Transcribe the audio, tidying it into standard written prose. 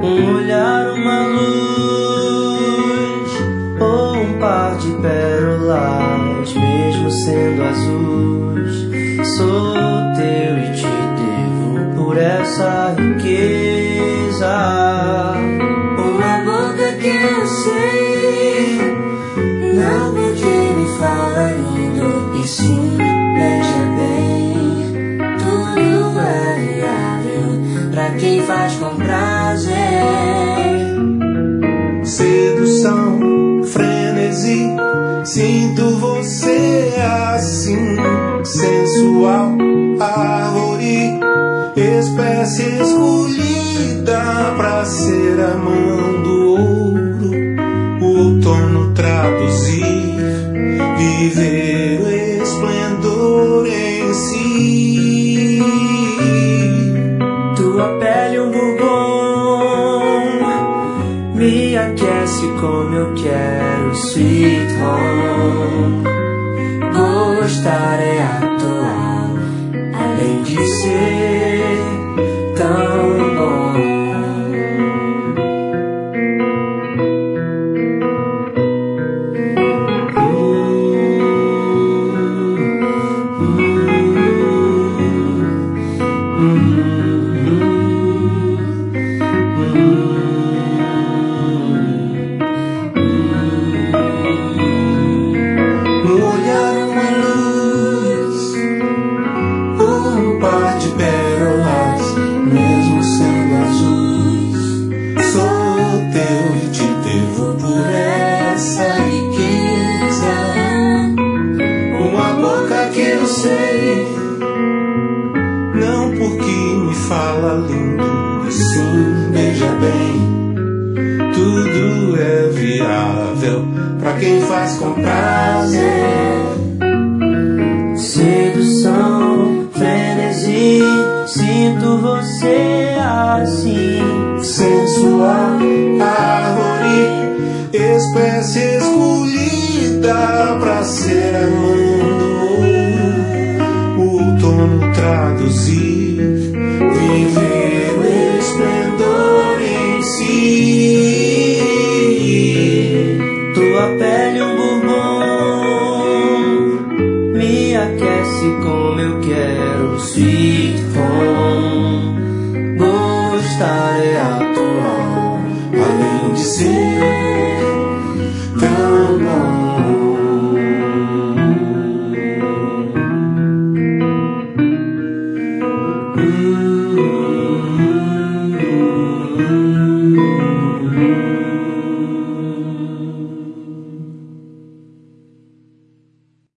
Um olhar, uma luz, ou um par de pérolas, mesmo sendo azuis. Sou teu e te devo por essa riqueza. Uma boca que eu sei, não porque me fala lindo, e sim, veja bem, tudo é viável pra quem faz com prazer. Sedução, frenesi, sinto você assim, sensual, árvore, espécie escolhida pra ser a mão do ouro, o outono traduzir, viver o esplendor em si. Tua pele um bourbon me aquece como eu quero, sweet home. Gostar é atual, além de ser tão bom. Não porque me fala lindo, e sim, veja bem, tudo é viável pra quem faz com prazer. Sedução, frenesi, sinto você assim, sensual, árvore, espécie escolhida pra ser a mão do outono traduzir, viver o esplendor em si. Tua pele um bourbon me aquece como eu quero, sweet home. Gostar é atual, além de ser tão bom.